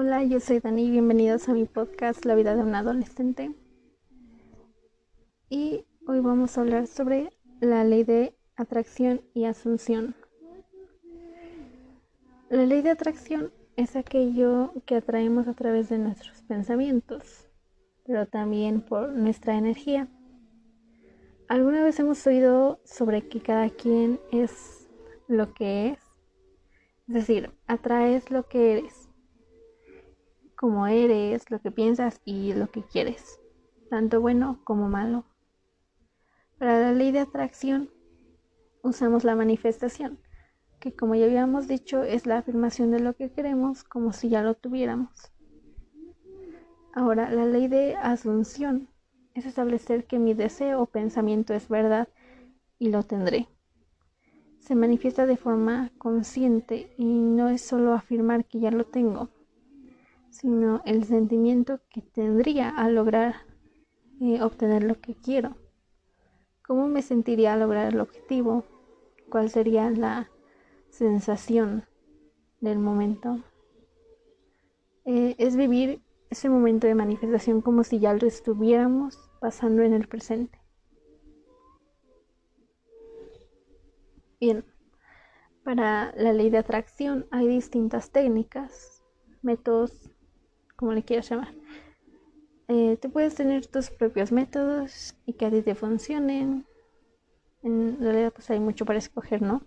Hola, yo soy Dani, bienvenidos a mi podcast La vida de un adolescente. Y hoy vamos a hablar sobre la ley de atracción y asunción. La ley de atracción es aquello que atraemos a través de nuestros pensamientos, pero también por nuestra energía. ¿Alguna vez hemos oído sobre que cada quien es lo que es? Es decir, atraes lo que eres, como eres, lo que piensas y lo que quieres, tanto bueno como malo. Para la ley de atracción usamos la manifestación, que como ya habíamos dicho es la afirmación de lo que queremos como si ya lo tuviéramos. Ahora, la ley de asunción es establecer que mi deseo o pensamiento es verdad y lo tendré. Se manifiesta de forma consciente y no es solo afirmar que ya lo tengo, sino el sentimiento que tendría al lograr obtener lo que quiero. ¿Cómo me sentiría al lograr el objetivo? ¿Cuál sería la sensación del momento? Es vivir ese momento de manifestación como si ya lo estuviéramos pasando en el presente. Bien, para la ley de atracción hay distintas técnicas, métodos, como le quieras llamar. Tú puedes tener tus propios métodos y que a ti te funcionen. En realidad pues hay mucho para escoger, ¿no?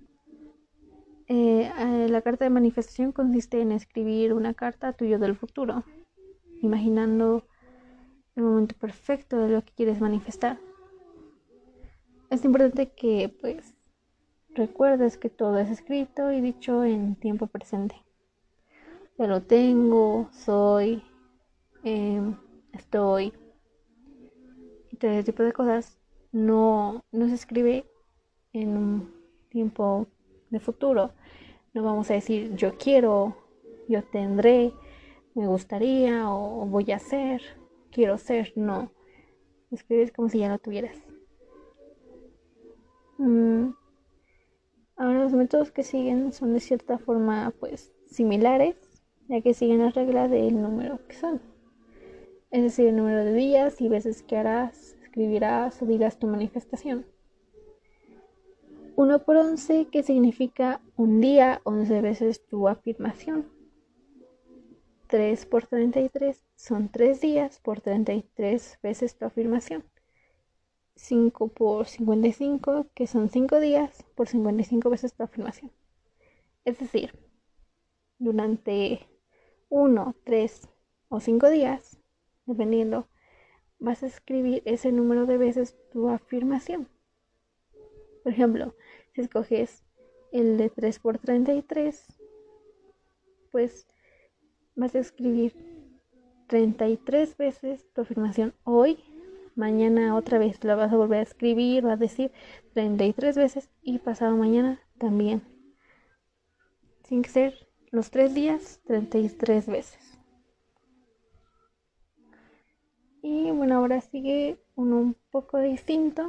La carta de manifestación consiste en escribir una carta a tu yo del futuro, imaginando el momento perfecto de lo que quieres manifestar. Es importante que pues recuerdes que todo es escrito y dicho en tiempo presente. Ya lo tengo, soy, estoy, y todo ese tipo de cosas no se escribe en un tiempo de futuro. No vamos a decir yo quiero, yo tendré, me gustaría o voy a hacer, quiero ser. No, escribes como si ya lo tuvieras. Ahora los métodos que siguen son de cierta forma pues similares, ya que siguen las reglas del número que son. Es decir, el número de días y veces que harás, escribirás o dirás tu manifestación. 1 por 11, que significa un día, 11 veces tu afirmación. 3 por 33 son 3 días por 33 veces tu afirmación. 5 por 55, que son 5 días por 55 veces tu afirmación. Es decir, durante 1, 3 o 5 días, dependiendo, vas a escribir ese número de veces tu afirmación. Por ejemplo, si escoges el de 3 por 33, pues vas a escribir 33 veces tu afirmación hoy. Mañana otra vez la vas a volver a escribir, vas a decir 33 veces y pasado mañana también. Tiene que ser los 3 días 33 veces. Y bueno, ahora sigue uno un poco distinto,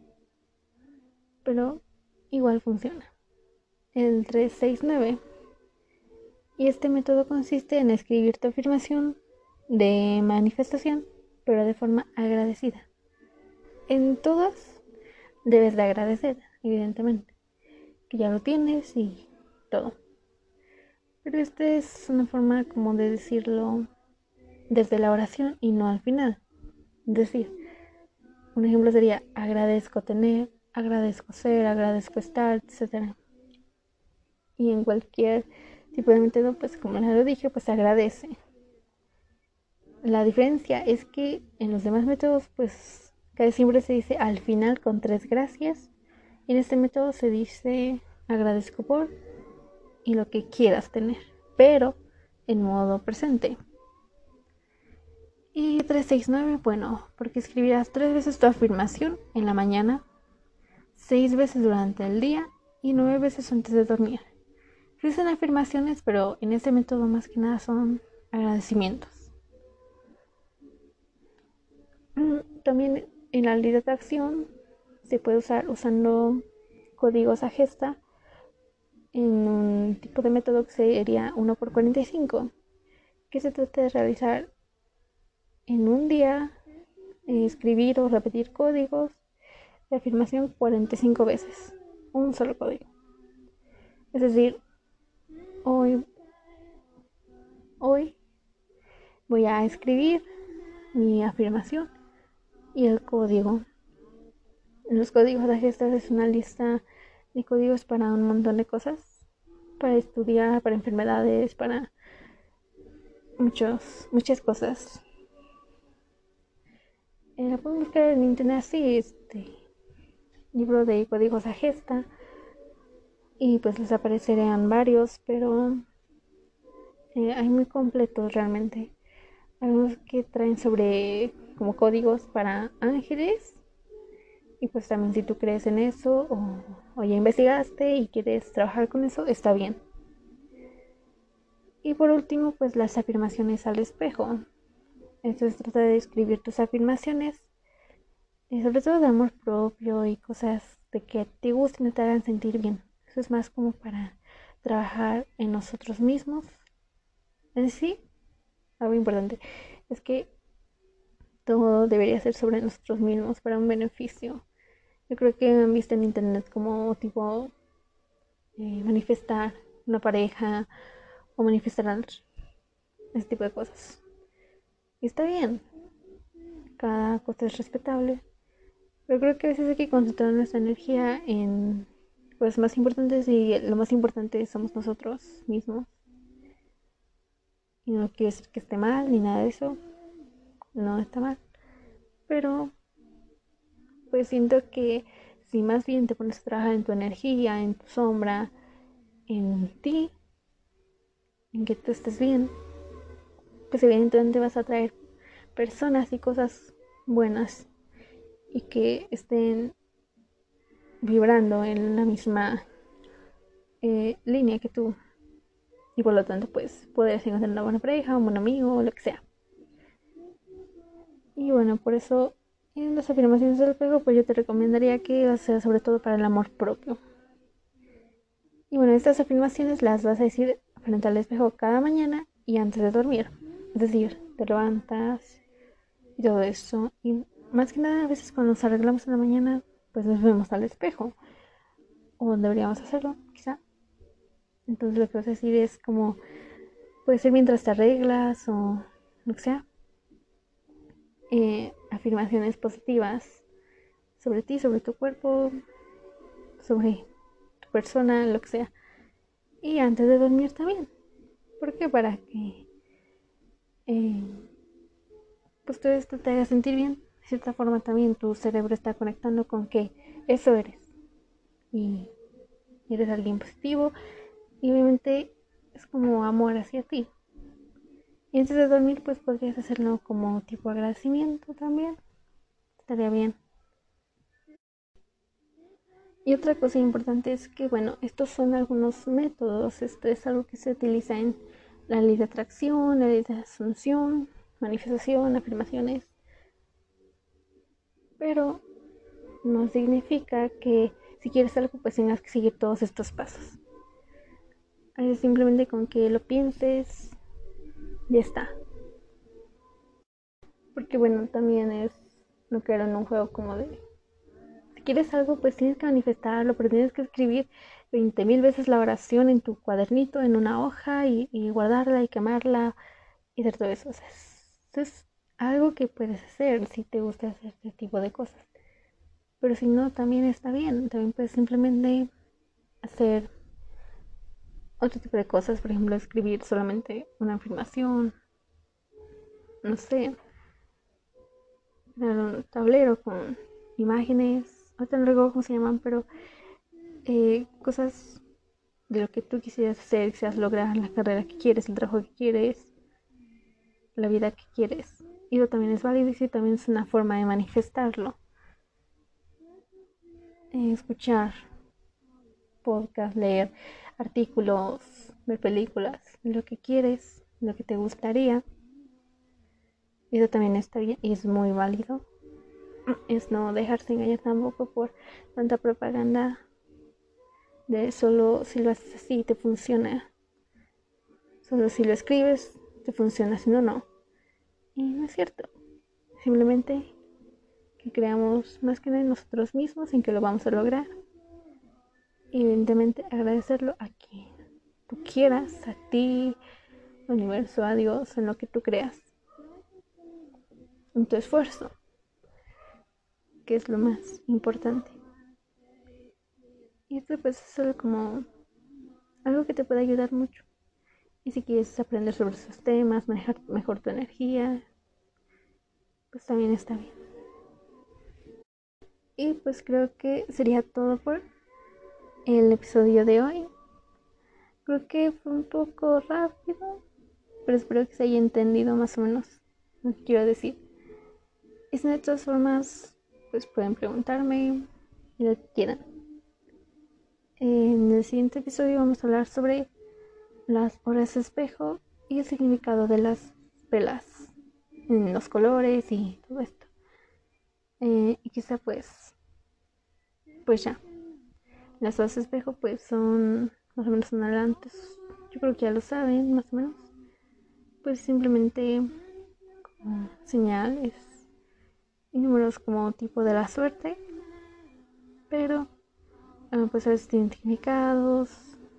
pero igual funciona. El 369. Y este método consiste en escribir tu afirmación de manifestación, pero de forma agradecida. En todas debes de agradecer, evidentemente, que ya lo tienes y todo. Pero esta es una forma como de decirlo desde la oración y no al final. Es decir, un ejemplo sería agradezco tener, agradezco ser, agradezco estar, etc. Y en cualquier tipo de método, pues como ya lo dije, pues agradece. La diferencia es que en los demás métodos, pues casi siempre se dice al final con 3 gracias. Y en este método se dice agradezco por y lo que quieras tener, pero en modo presente. Y 369, bueno, porque escribirás 3 veces tu afirmación en la mañana, 6 veces durante el día y 9 veces antes de dormir. Sí son afirmaciones, pero en este método más que nada son agradecimientos. También en la ley de atracción se puede usar usando códigos a gesta en un tipo de método que sería 1 por 45, que se trata de realizar en un día, escribir o repetir códigos de afirmación 45 veces, un solo código. Es decir, hoy voy a escribir mi afirmación y el código. Los códigos de gestas es una lista de códigos para un montón de cosas, para estudiar, para enfermedades, para muchas cosas. La pueden buscar en internet así, libro de códigos de gesta, y pues les aparecerían varios, pero hay muy completos realmente. Algunos que traen sobre como códigos para ángeles, y pues también si tú crees en eso o ya investigaste y quieres trabajar con eso, está bien. Y por último, pues las afirmaciones al espejo. Esto se trata de escribir tus afirmaciones, sobre todo de amor propio y cosas de que te gusten y te hagan sentir bien. Eso es más como para trabajar en nosotros mismos. En sí, algo importante es que todo debería ser sobre nosotros mismos para un beneficio. Yo creo que han visto en internet como tipo manifestar una pareja o manifestar ese tipo de cosas. Y está bien, cada cosa es respetable, pero creo que a veces hay que concentrar nuestra energía en cosas más importantes, y lo más importante somos nosotros mismos. Y no quiere decir que esté mal ni nada de eso, no está mal, pero pues siento que si más bien te pones a trabajar en tu energía, en tu sombra, en ti, en que tú estés bien, pues evidentemente vas a traer personas y cosas buenas y que estén vibrando en la misma línea que tú, y por lo tanto pues puedes encontrar una buena pareja, un buen amigo o lo que sea. Y bueno, por eso en las afirmaciones del espejo pues yo te recomendaría que las sea sobre todo para el amor propio. Y bueno, estas afirmaciones las vas a decir frente al espejo cada mañana y antes de dormir. Es decir, te levantas y todo eso. Y más que nada, a veces cuando nos arreglamos en la mañana, pues nos vemos al espejo. O deberíamos hacerlo, quizá. Entonces lo que vas a decir es como, puede ser mientras te arreglas o lo que sea. Afirmaciones positivas sobre ti, sobre tu cuerpo, sobre tu persona, lo que sea. Y antes de dormir también. ¿Por qué? Para que eh, pues todo esto te haga sentir bien. De cierta forma también tu cerebro está conectando con que eso eres. Y eres alguien positivo. Y obviamente es como amor hacia ti. Y antes de dormir pues podrías hacerlo como tipo agradecimiento también. Estaría bien. Y otra cosa importante es que, bueno, estos son algunos métodos. Esto es algo que se utiliza en la ley de atracción, la ley de asunción, manifestación, afirmaciones. Pero no significa que si quieres algo pues tengas que seguir todos estos pasos. Es simplemente con que lo pienses, ya está. Porque bueno, también es no quedar en un juego como de si quieres algo pues tienes que manifestarlo, pero tienes que escribir 20.000 veces la oración en tu cuadernito, en una hoja, y guardarla y quemarla y hacer todo eso. O sea, es algo que puedes hacer si te gusta hacer este tipo de cosas. Pero si no, también está bien. También puedes simplemente hacer otro tipo de cosas, por ejemplo, escribir solamente una afirmación, no sé, un tablero con imágenes, ahorita no recuerdo cómo se llaman, pero cosas de lo que tú quisieras hacer, quisieras lograr, la carrera que quieres, el trabajo que quieres, la vida que quieres. Y eso también es válido, y sí, también es una forma de manifestarlo. Escuchar podcast, leer artículos, ver películas, lo que quieres, lo que te gustaría. Eso también está bien y es muy válido. Es no dejarse engañar tampoco por tanta propaganda de solo si lo haces así te funciona. Solo si lo escribes te funciona, si no, no. Y no es cierto. Simplemente que creamos más que nada en nosotros mismos en que lo vamos a lograr. Y evidentemente agradecerlo a quien tú quieras, a ti, al universo, a Dios, en lo que tú creas, en tu esfuerzo, que es lo más importante. Y esto pues es solo como algo que te puede ayudar mucho. Y si quieres aprender sobre esos temas, manejar mejor tu energía, pues también está bien. Y pues creo que sería todo por el episodio de hoy. Creo que fue un poco rápido, pero espero que se haya entendido más o menos lo que quiero decir. Y si de todas formas, pues pueden preguntarme lo que quieran. En el siguiente episodio vamos a hablar sobre las horas de espejo y el significado de las velas, los colores y todo esto. Y quizá pues ya. Las horas de espejo pues son más o menos adelantos. Yo creo que ya lo saben, más o menos. Pues simplemente como señales y números como tipo de la suerte. Pero pues a veces tienen significados,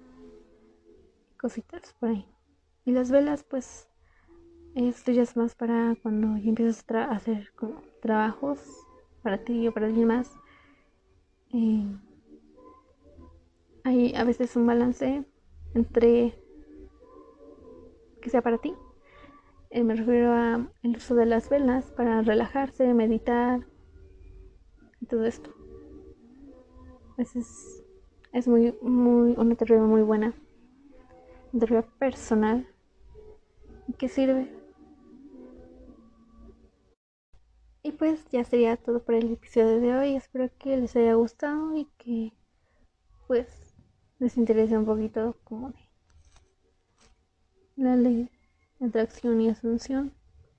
cositas por ahí. Y las velas pues esto ya es más para cuando ya empiezas a hacer como trabajos para ti o para alguien más. Hay a veces un balance entre que sea para ti. Me refiero a el uso de las velas para relajarse, meditar y todo esto. Es muy una terapia muy buena, una terapia personal que sirve. Y pues ya sería todo por el episodio de hoy. Espero que les haya gustado y que pues les interese un poquito como de la ley de atracción y asunción.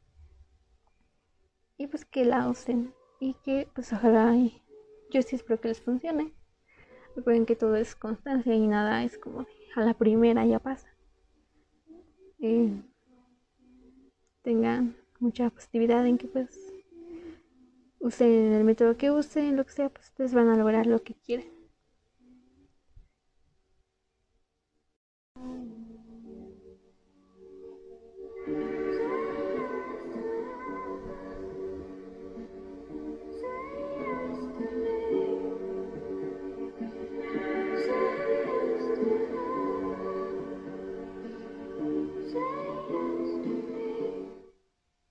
Y pues que la usen y que pues ojalá yo sí espero que les funcione. Recuerden que todo es constancia y nada es como a la primera ya pasa. Tengan mucha positividad en que pues usen el método que usen, lo que sea, pues ustedes van a lograr lo que quieren.